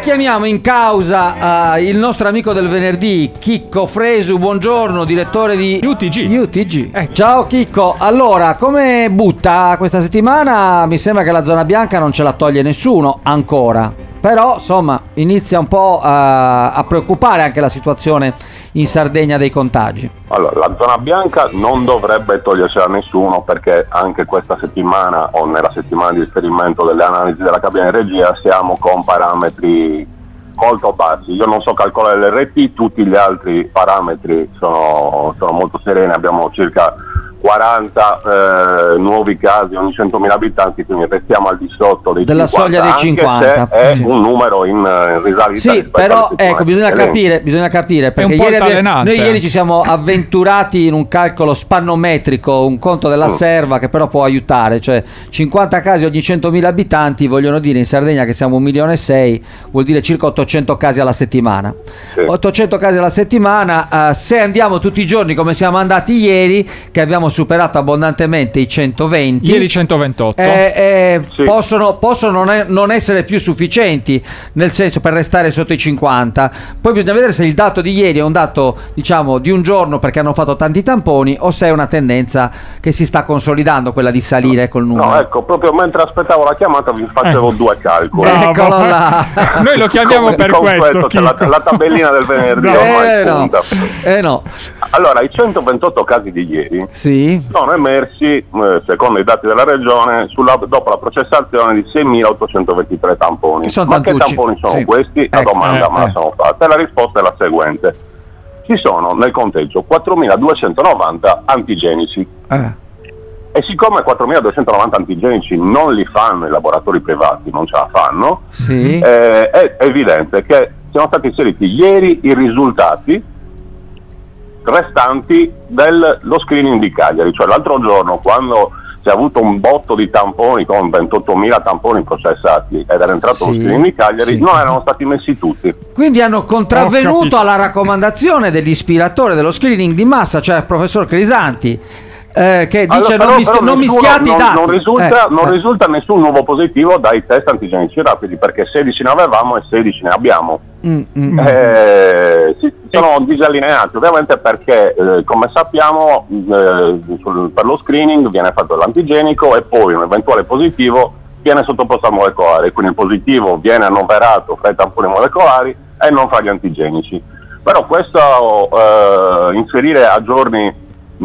chiamiamo in causa il nostro amico del venerdì, Chicco Fresu. Buongiorno, direttore di UTG. Ciao Chicco. Allora, come butta questa settimana? Mi sembra che la zona bianca non ce la toglie nessuno ancora, però insomma inizia un po' a preoccupare anche la situazione in Sardegna dei contagi. Allora, la zona bianca non dovrebbe togliersela nessuno, perché anche questa settimana o nella settimana di riferimento delle analisi della cabina di regia siamo con parametri molto bassi. Io non so calcolare l'RT, tutti gli altri parametri sono molto sereni, abbiamo circa 40 nuovi casi ogni 100.000 abitanti, quindi restiamo al di sotto della soglia dei 50. È un numero in risalita. Sì, però ecco, bisogna capire perché noi ieri ci siamo avventurati in un calcolo spannometrico, un conto della serva che però può aiutare, cioè 50 casi ogni 100.000 abitanti vogliono dire in Sardegna che siamo 1,6 milioni, vuol dire circa 800 casi alla settimana. Sì. 800 casi alla settimana, se andiamo tutti i giorni come siamo andati ieri, che abbiamo superato abbondantemente i 120, ieri 128, sì. possono non essere più sufficienti, nel senso, per restare sotto i 50. Poi bisogna vedere se il dato di ieri è un dato, diciamo, di un giorno perché hanno fatto tanti tamponi, o se è una tendenza che si sta consolidando, quella di salire col numero. No, ecco, proprio mentre aspettavo la chiamata vi facevo due calcoli. Eccolo là. Noi lo chiamiamo per questo c'è la tabellina del venerdì ormai no. Allora, i 128 casi di ieri, sì, sono emersi, secondo i dati della regione, dopo la processazione di 6.823 tamponi. Ma che tamponi sono questi? La domanda me la sono fatta e la risposta è la seguente: ci sono nel conteggio 4.290 antigenici. E siccome 4.290 antigenici non li fanno i laboratori privati, non ce la fanno, è evidente che siano stati inseriti ieri i risultati restanti dello screening di Cagliari, cioè l'altro giorno, quando si è avuto un botto di tamponi con 28.000 tamponi processati ed era entrato lo screening di Cagliari, non erano stati messi tutti. Quindi hanno contravvenuto alla raccomandazione dell'ispiratore dello screening di massa, cioè il professor Crisanti, che dice non mischiate i dati. Non risulta nessun nuovo positivo dai test antigenici rapidi, perché 16 ne avevamo e 16 ne abbiamo. Sono disallineati ovviamente perché come sappiamo per lo screening viene fatto l'antigenico e poi un eventuale positivo viene sottoposto al molecolare, quindi il positivo viene annoverato fra i tamponi molecolari e non fra gli antigenici. Però questo inserire a giorni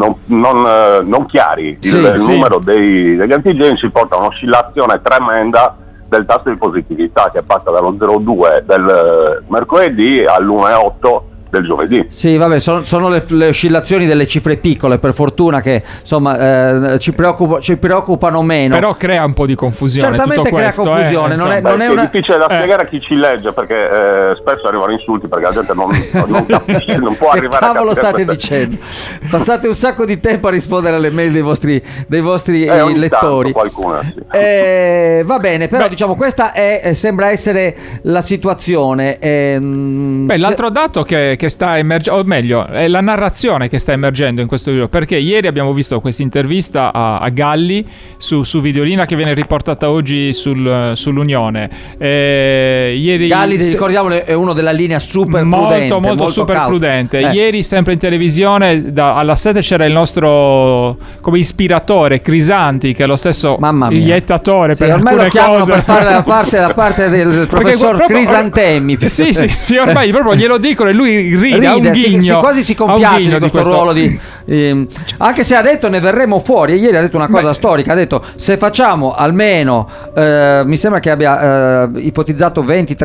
non chiari il numero degli antigenici porta a un'oscillazione tremenda del tasso di positività, che passa dallo 0,2 del mercoledì all'1,8 del giovedì. Sì, vabbè, sono le oscillazioni delle cifre piccole, per fortuna, che insomma ci preoccupano meno. Però crea un po' di confusione. Certamente tutto crea questo, confusione. È difficile da spiegare a chi ci legge, perché spesso arrivano insulti perché la gente non capisce, non può arrivare a capire. Cavolo state dicendo? Passate un sacco di tempo a rispondere alle mail dei vostri lettori. Qualcuna, sì. Va bene, però diciamo questa sembra essere la situazione. L'altro dato che sta emergendo, o meglio, è la narrazione che sta emergendo in questo video, perché ieri abbiamo visto questa intervista a Galli su Videolina, che viene riportata oggi sull'Unione. Ieri Galli, ricordiamolo, è uno della linea super prudente, molto super prudente. Ieri, sempre in televisione, alla 7 c'era il nostro come ispiratore Crisanti, che è lo stesso iettatore, per ormai alcune lo chiamano cose, per fare la parte del professor Crisantemi. Sì, ormai proprio glielo dicono e lui ride, ha un ghigno, quasi si compiace di questo ruolo di anche se ha detto ne verremo fuori. Ieri ha detto una cosa storica, ha detto se facciamo almeno mi sembra che abbia ipotizzato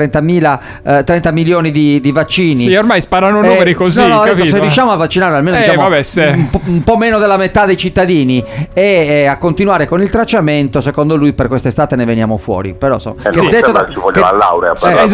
30 milioni di vaccini. Sì, ormai sparano numeri così, capito? Se riusciamo a vaccinare almeno un po' meno della metà dei cittadini e a continuare con il tracciamento, secondo lui per quest'estate ne veniamo fuori. Però ci voglio la laurea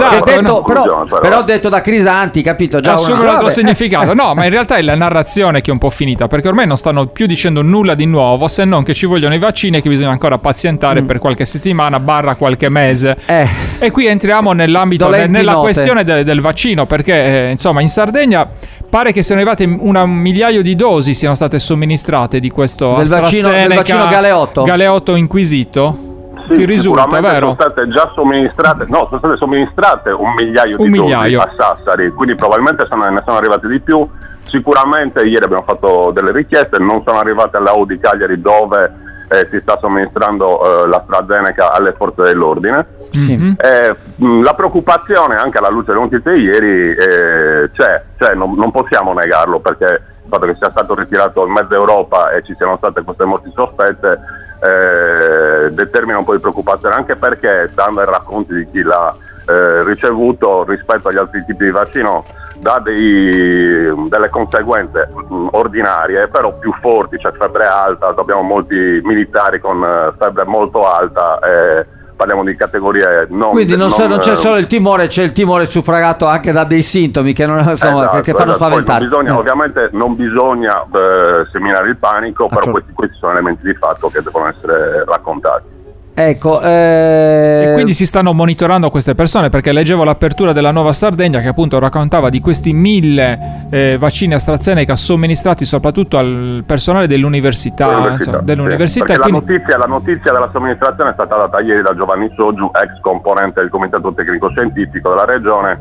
però detto da Crisanti, capito, già assume un altro significato. No, ma in realtà è la narrazione che è un po' finita, perché ormai non stanno più dicendo nulla di nuovo, se non che ci vogliono i vaccini e che bisogna ancora pazientare per qualche settimana / qualche mese. E qui entriamo nell'ambito nella questione del vaccino, perché insomma in Sardegna pare che siano arrivate un migliaio di dosi siano state somministrate di questo del vaccino Galeotto Galeotto inquisito. Sì, ti risulta, vero? Sono state già somministrate, sono state somministrate un migliaio di dosi a Sassari, quindi probabilmente ne sono arrivati di più. Sicuramente ieri abbiamo fatto delle richieste, non sono arrivate all'Audi Cagliari dove si sta somministrando l'AstraZeneca alle forze dell'ordine. Sì. La preoccupazione, anche alla luce delle notizie di ieri, c'è, non possiamo negarlo, perché il fatto che sia stato ritirato in mezza Europa e ci siano state queste morti sospette determina un po' di preoccupazione, anche perché, stando ai racconti di chi l'ha ricevuto, rispetto agli altri tipi di vaccino dà delle conseguenze ordinarie, però più forti, cioè febbre alta, abbiamo molti militari con febbre molto alta, parliamo di categorie non... Quindi non c'è solo il timore, c'è il timore suffragato anche da dei sintomi che, che fanno spaventare. Ovviamente non bisogna seminare il panico, però questi sono elementi di fatto che devono essere raccontati. Ecco, e quindi si stanno monitorando queste persone, perché leggevo l'apertura della Nuova Sardegna che appunto raccontava di questi 1000 vaccini AstraZeneca somministrati soprattutto al personale dell'università. Sì, quindi... la notizia della somministrazione è stata data ieri da Giovanni Soggiu, ex componente del Comitato Tecnico Scientifico della Regione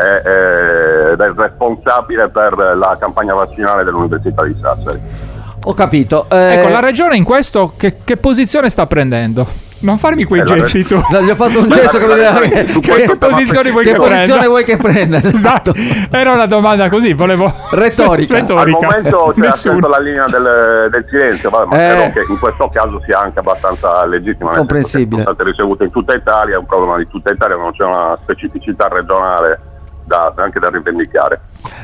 ed è responsabile per la campagna vaccinale dell'Università di Sassari. Ho capito. Ecco, la Regione in questo che posizione sta prendendo? Non farmi quei gesti tu. No, gli ho fatto un gesto che posizione vuoi che prenda? Esatto. Era una domanda così, volevo retorica. Al momento c'è acceso la linea del silenzio, ma credo che in questo caso sia anche abbastanza legittima, comprensibile. Sono state ricevute in tutta Italia, è un problema di tutta Italia, non c'è una specificità regionale anche da rivendicare.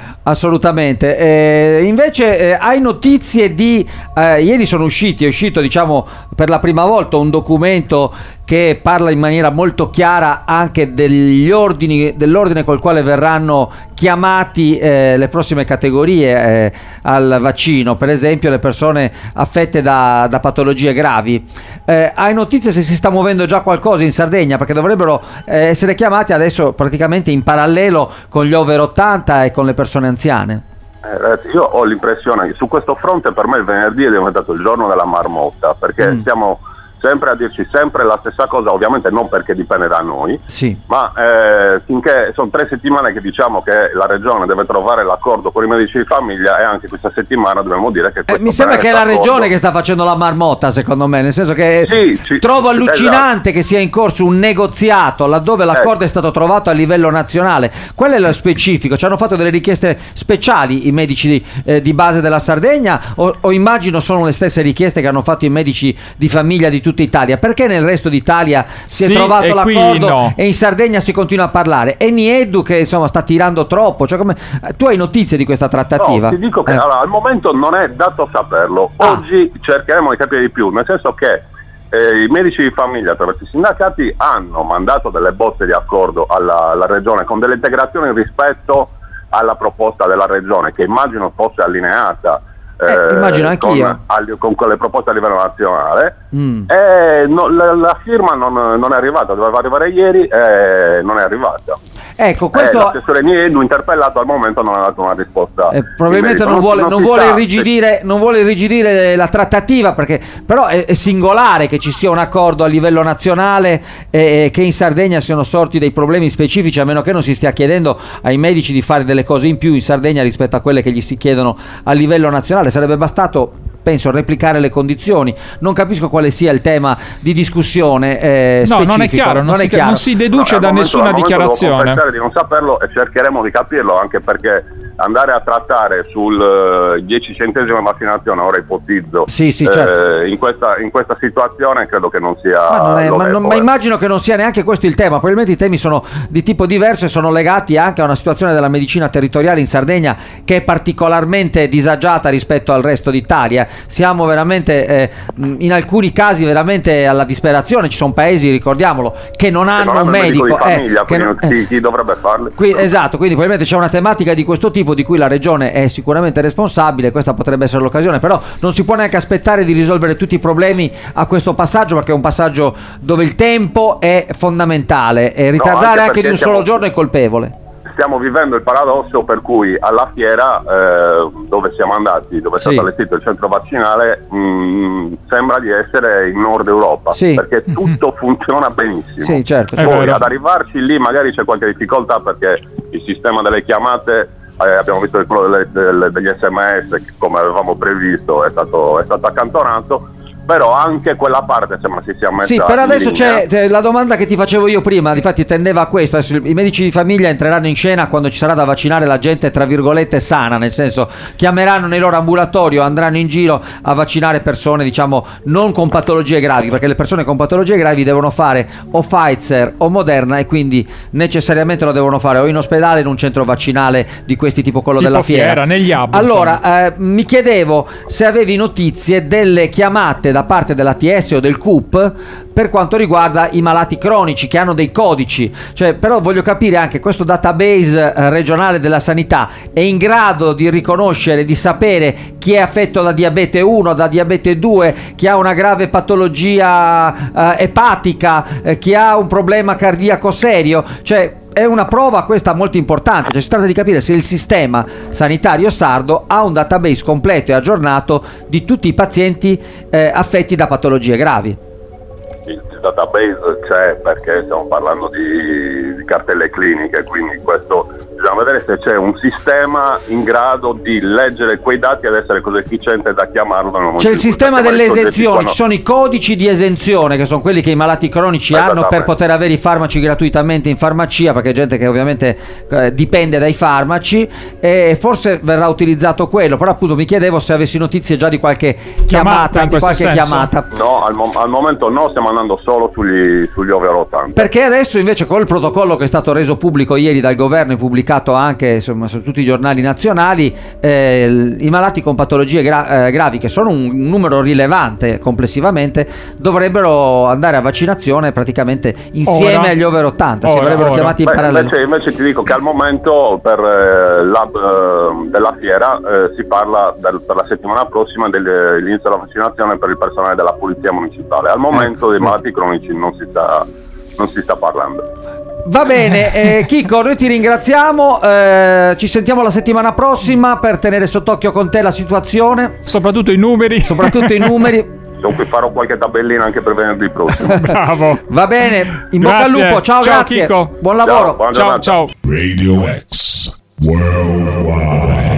Assolutamente. Invece hai notizie di ieri è uscito diciamo per la prima volta un documento che parla in maniera molto chiara anche dell'ordine col quale verranno chiamati le prossime categorie al vaccino, per esempio le persone affette da patologie gravi. Hai notizie se si sta muovendo già qualcosa in Sardegna, perché dovrebbero essere chiamati adesso praticamente in parallelo con gli over 80 e con le persone anziane? Io ho l'impressione che su questo fronte per me il venerdì è diventato il giorno della marmotta, perché stiamo sempre a dirci sempre la stessa cosa, ovviamente non perché dipende da noi, ma finché sono 3 settimane che diciamo che la regione deve trovare l'accordo con i medici di famiglia, e anche questa settimana dobbiamo dire che mi sembra che è la regione che sta facendo la marmotta, secondo me, nel senso che trovo allucinante che sia in corso un negoziato laddove l'accordo è stato trovato a livello nazionale. Quello è lo specifico. Ci hanno fatto delle richieste speciali i medici di base della Sardegna, o immagino sono le stesse richieste che hanno fatto i medici di famiglia di tutta Italia? Perché nel resto d'Italia si è trovato l'accordo e in Sardegna si continua a parlare? E Niedu che insomma sta tirando troppo, cioè, tu hai notizie di questa trattativa? No, ti dico che allora, al momento non è dato saperlo. Oggi cercheremo di capire di più, nel senso che i medici di famiglia attraverso i sindacati hanno mandato delle bozze di accordo alla regione con delle integrazioni rispetto alla proposta della regione, che immagino fosse allineata immagino anch'io con quelle proposte a livello nazionale. La firma non è arrivata, doveva arrivare ieri e non è arrivata. Ecco, questo l'assessore Niedu interpellato al momento non ha dato una risposta. Probabilmente non vuole irrigidire la trattativa, perché però è singolare che ci sia un accordo a livello nazionale e che in Sardegna siano sorti dei problemi specifici, a meno che non si stia chiedendo ai medici di fare delle cose in più in Sardegna rispetto a quelle che gli si chiedono a livello nazionale. Sarebbe bastato, penso, replicare le condizioni. Non capisco quale sia il tema di discussione specifico. Non è chiaro, non si deduce da nessuna dichiarazione. Devo di non saperlo e cercheremo di capirlo, anche perché andare a trattare sul 10 centesimi vaccinazione, ora ipotizzo, certo. in questa situazione credo che non sia ma immagino che non sia neanche questo il tema. Probabilmente i temi sono di tipo diverso e sono legati anche a una situazione della medicina territoriale in Sardegna che è particolarmente disagiata rispetto al resto d'Italia. Siamo veramente in alcuni casi veramente alla disperazione. Ci sono paesi, ricordiamolo, che non hanno un medico di famiglia, chi dovrebbe farli? Esatto, quindi probabilmente c'è una tematica di questo tipo di cui la regione è sicuramente responsabile. Questa potrebbe essere l'occasione, però non si può neanche aspettare di risolvere tutti i problemi a questo passaggio, perché è un passaggio dove il tempo è fondamentale e ritardare anche di un solo giorno è colpevole. stiamo vivendo il paradosso per cui alla fiera dove siamo andati, dove è stato allestito il centro vaccinale, sembra di essere in Nord Europa, perché tutto funziona benissimo. Sì, certo. Poi ad arrivarci lì magari c'è qualche difficoltà perché il sistema delle chiamate, abbiamo visto che quello degli SMS, che come avevamo previsto, è stato accantonato. Però anche quella parte sembra si sia messa. Sì, per adesso c'è la domanda che ti facevo io prima, difatti tendeva a questo. Adesso i medici di famiglia entreranno in scena quando ci sarà da vaccinare la gente tra virgolette sana, nel senso chiameranno nel loro ambulatorio, andranno in giro a vaccinare persone, diciamo, non con patologie gravi, perché le persone con patologie gravi devono fare o Pfizer o Moderna e quindi necessariamente lo devono fare o in ospedale, in un centro vaccinale di questi tipo quello della fiera, negli hub. Allora mi chiedevo se avevi notizie delle chiamate da parte dell'ATS o del CUP per quanto riguarda i malati cronici che hanno dei codici, cioè, però voglio capire anche questo database regionale della sanità è in grado di riconoscere, di sapere chi è affetto da diabete 1, da diabete 2, chi ha una grave patologia epatica, chi ha un problema cardiaco serio, cioè è una prova questa molto importante, cioè si tratta di capire se il sistema sanitario sardo ha un database completo e aggiornato di tutti i pazienti affetti da patologie gravi. Il database c'è perché stiamo parlando di cartelle cliniche, quindi questo bisogna vedere se c'è un sistema in grado di leggere quei dati ed essere così efficiente da chiamarlo. C'è il sistema delle esenzioni, ci sono i codici di esenzione che sono quelli che i malati cronici hanno per poter avere i farmaci gratuitamente in farmacia, perché è gente che ovviamente dipende dai farmaci e forse verrà utilizzato quello, però appunto mi chiedevo se avessi notizie già di qualche chiamata. No, al momento no, stiamo andando solo sugli over 80. Perché adesso invece col protocollo che è stato reso pubblico ieri dal governo e pubblicato anche insomma, su tutti i giornali nazionali, i malati con patologie gravi, che sono un numero rilevante complessivamente, dovrebbero andare a vaccinazione praticamente insieme agli over 80, si verrebbero chiamati in parallelo. Invece ti dico che al momento per l'hub della fiera si parla per la settimana prossima dell'inizio della vaccinazione per il personale della polizia municipale. Al momento dei malati cronici non si sta parlando. Va bene, Chicco, noi ti ringraziamo, ci sentiamo la settimana prossima per tenere sott'occhio con te la situazione, soprattutto i numeri. Dunque farò qualche tabellina anche per venerdì prossimo. Bravo. Va bene, in bocca al lupo, ciao, grazie. Chicco. Buon lavoro. Ciao. Radio X Worldwide.